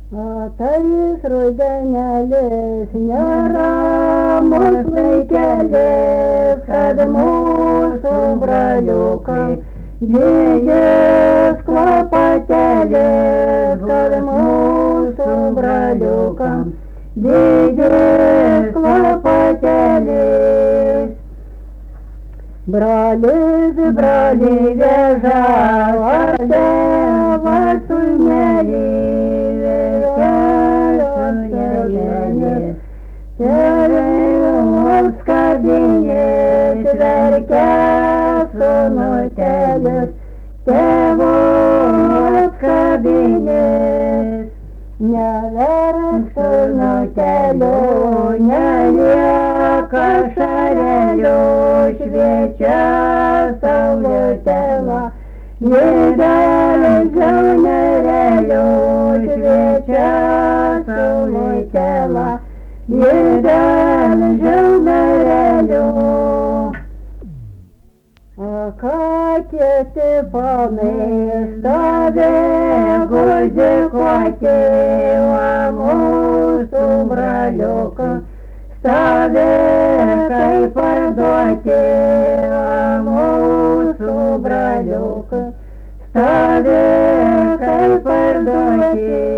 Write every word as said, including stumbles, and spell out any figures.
Ateis rudenelis, neramus laikelis, kad mūsų braliukai didės klapatelės, kad mūsų braliukam didės klapatelės. Brolis, broli veža, ar tėvas sūnelį, Tėvų skardinės, verkia sūnutelis, tėvų skardinės. Neverk sūnutelių, nelieka šarelių, šviečia saulutėla, didelis nerelių, šviečia saulutėla. Didelis žilmerelių. O ką kiti ponai stovė guzikuoti, o mūsų braliuką stovė kaip parduoti, o mūsų braliuką stovė kaip parduoti.